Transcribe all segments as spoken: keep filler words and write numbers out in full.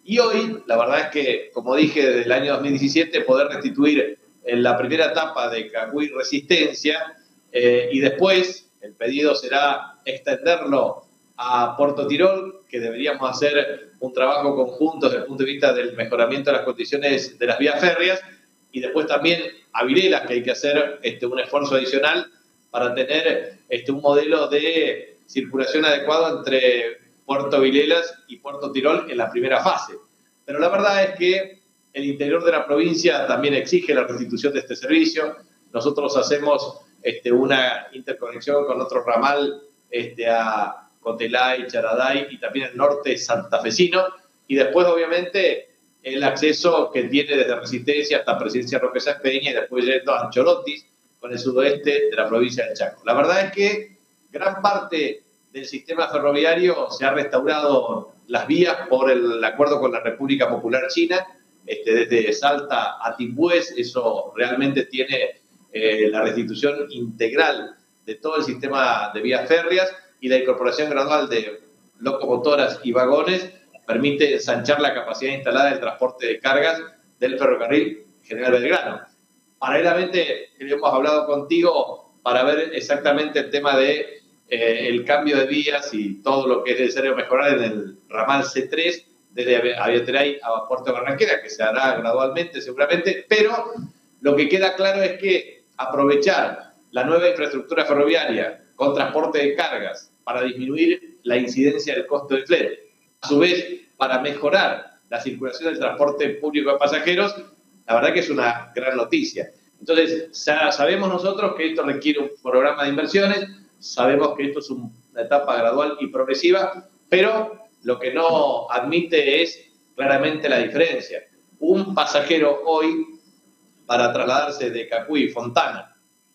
Y hoy, la verdad es que, como dije, desde el año dos mil diecisiete, poder restituir en la primera etapa de Cacuy Resistencia, eh, y después el pedido será extenderlo a Puerto Tirol, que deberíamos hacer un trabajo conjunto desde el punto de vista del mejoramiento de las condiciones de las vías férreas, y después también a Vilelas, que hay que hacer este, un esfuerzo adicional para tener este, un modelo de circulación adecuado entre Puerto Vilelas y Puerto Tirol en la primera fase. Pero la verdad es que el interior de la provincia también exige la restitución de este servicio. Nosotros hacemos este, una interconexión con otro ramal este, a Cotelay, Charaday y también el norte santafesino. Y después, obviamente, el acceso que tiene desde Resistencia hasta Presidencia Roque Sáenz Peña y después yendo a Anchorotis, con el sudoeste de la provincia del Chaco. La verdad es que gran parte del sistema ferroviario se ha restaurado las vías por el acuerdo con la República Popular China, este, desde Salta a Timbués. Eso realmente tiene eh, la restitución integral de todo el sistema de vías férreas, y la incorporación gradual de locomotoras y vagones permite ensanchar la capacidad instalada del transporte de cargas del ferrocarril General Belgrano. Paralelamente, hemos hablado contigo para ver exactamente el tema de eh, el cambio de vías y todo lo que es necesario mejorar en el ramal C tres desde Aviateray a Puerto Barranquera, que se hará gradualmente seguramente, pero lo que queda claro es que aprovechar la nueva infraestructura ferroviaria con transporte de cargas para disminuir la incidencia del costo del flete, a su vez para mejorar la circulación del transporte público de pasajeros, la verdad que es una gran noticia. Entonces, sabemos nosotros que esto requiere un programa de inversiones, sabemos que esto es una etapa gradual y progresiva, pero lo que no admite es claramente la diferencia. Un pasajero hoy, para trasladarse de Cacuy, Fontana,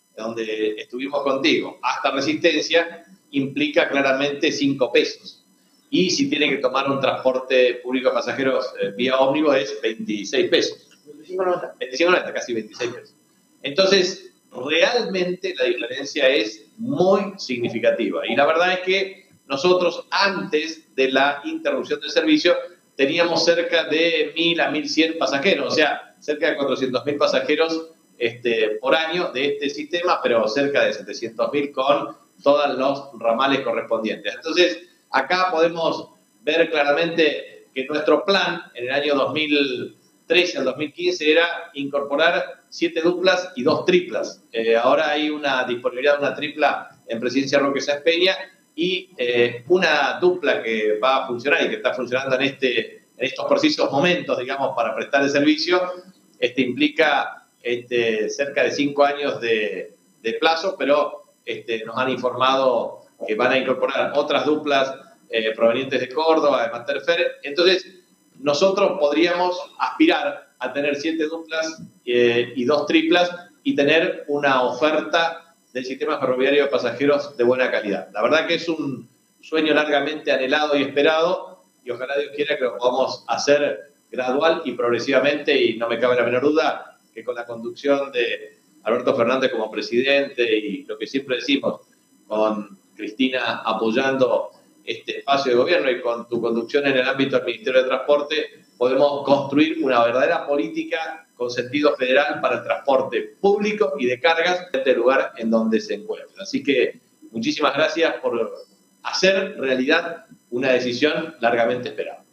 donde estuvimos contigo, hasta Resistencia, implica claramente cinco pesos. Y si tiene que tomar un transporte público de pasajeros eh, vía ómnibus es veintiséis pesos. veinticinco noventa. veinticinco noventa, casi veintiséis pesos. Entonces, realmente la diferencia es muy significativa. Y la verdad es que nosotros, antes de la interrupción del servicio, teníamos cerca de mil a mil cien pasajeros, o sea, cerca de cuatrocientos mil pasajeros este, por año de este sistema, pero cerca de setecientos mil con todos los ramales correspondientes. Entonces, acá podemos ver claramente que nuestro plan en el año dos mil trece al dos mil quince era incorporar siete duplas y dos triplas. Eh, ahora hay una disponibilidad de una tripla en Presidencia Roque Sáenz Peña y eh, una dupla que va a funcionar y que está funcionando en, este, en estos precisos momentos, digamos, para prestar el servicio. Este implica este, cerca de cinco años de, de plazo, pero este, nos han informado que van a incorporar otras duplas eh, provenientes de Córdoba, de Materfer. Entonces, nosotros podríamos aspirar a tener siete duplas eh, y dos triplas y tener una oferta del sistema ferroviario de pasajeros de buena calidad. La verdad que es un sueño largamente anhelado y esperado, y ojalá Dios quiera que lo podamos hacer gradual y progresivamente, y no me cabe la menor duda que con la conducción de Alberto Fernández como presidente y lo que siempre decimos, con Cristina apoyando este espacio de gobierno y con tu conducción en el ámbito del Ministerio de Transporte, podemos construir una verdadera política con sentido federal para el transporte público y de cargas en este lugar en donde se encuentra. Así que muchísimas gracias por hacer realidad una decisión largamente esperada.